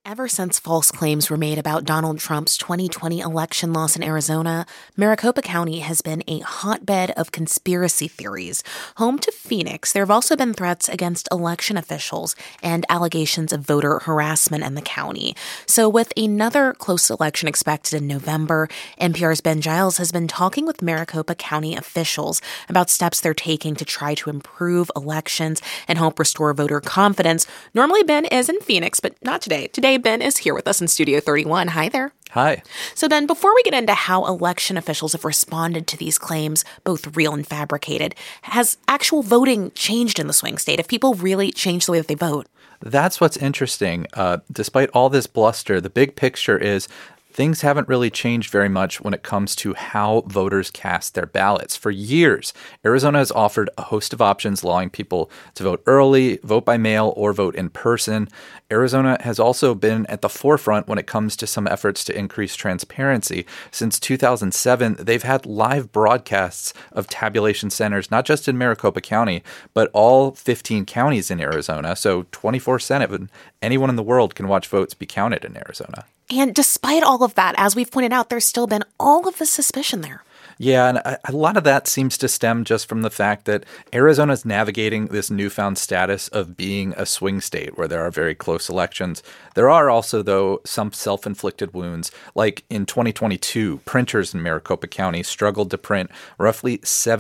Ever since false claims were made about Donald Trump's 2020 election loss in Arizona, Maricopa County has been a hotbed of conspiracy theories. Home to Phoenix, there have also been threats against election officials and allegations of voter harassment in the county. So with another close election expected in November, NPR's Ben Giles has been talking with Maricopa County officials about steps they're taking to try to improve elections and help restore voter confidence. Normally, Ben is in Phoenix, but not today. Today, Ben is here with us in Studio 31. Hi there. Hi. So, Ben, before we get into how election officials have responded to these claims, both real and fabricated, has actual voting changed in the swing state? Have people really changed the way that they vote? That's what's interesting. Despite all this bluster, the big picture is things haven't really changed very much when it comes to how voters cast their ballots. For years, Arizona has offered a host of options allowing people to vote early, vote by mail, or vote in person. Arizona has also been at the forefront when it comes to some efforts to increase transparency. Since 2007, they've had live broadcasts of tabulation centers, not just in Maricopa County, but all 15 counties in Arizona. So 24/7, anyone in the world can watch votes be counted in Arizona. And despite all of that, as we've pointed out, there's still been all of the suspicion there. Yeah, and a lot of that seems to stem just from the fact that Arizona is navigating this newfound status of being a swing state where there are very close elections. There are also, though, some self-inflicted wounds. Like in 2022, printers in Maricopa County struggled to print roughly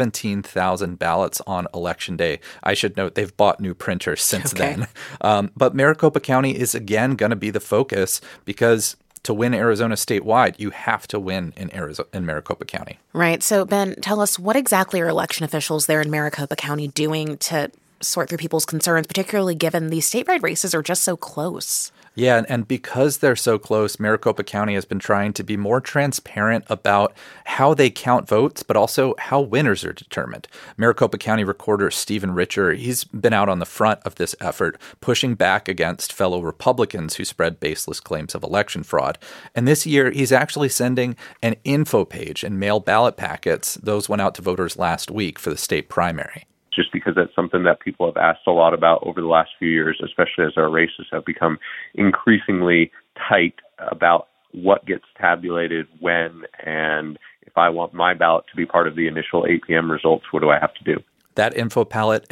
17,000 ballots on Election Day. I should note they've bought new printers since then. But Maricopa County is again going to be the focus because to win Arizona statewide, you have to win in Maricopa County. Right. So, Ben, tell us, what exactly are election officials there in Maricopa County doing to sort through people's concerns, particularly given these statewide races are just so close? Yeah, and because they're so close, Maricopa County has been trying to be more transparent about how they count votes, but also how winners are determined. Maricopa County Recorder Stephen Richer, he's been out on the front of this effort, pushing back against fellow Republicans who spread baseless claims of election fraud. And this year, he's actually sending an info page and mail ballot packets. Those went out to voters last week for the state primary. Just because that's something that people have asked a lot about over the last few years, especially as our races have become increasingly tight about what gets tabulated when, and if I want my ballot to be part of the initial 8 p.m. results, what do I have to do? That info packet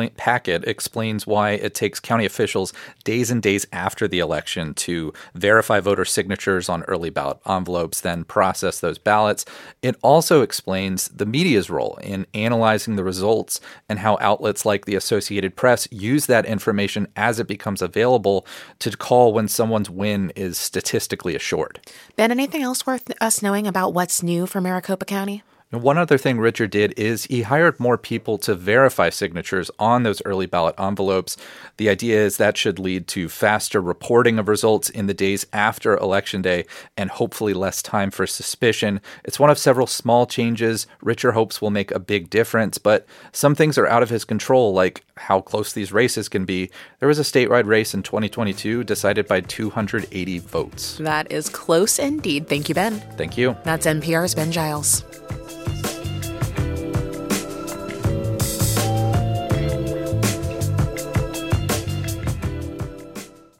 explains why it takes county officials days and days after the election to verify voter signatures on early ballot envelopes, then process those ballots. It also explains the media's role in analyzing the results and how outlets like the Associated Press use that information as it becomes available to call when someone's win is statistically assured. Ben, anything else worth us knowing about what's new for Maricopa County? And one other thing Richard did is he hired more people to verify signatures on those early ballot envelopes. The idea is that should lead to faster reporting of results in the days after Election Day and hopefully less time for suspicion. It's one of several small changes Richard hopes will make a big difference, but some things are out of his control, like how close these races can be. There was a statewide race in 2022 decided by 280 votes. That is close indeed. Thank you, Ben. Thank you. That's NPR's Ben Giles.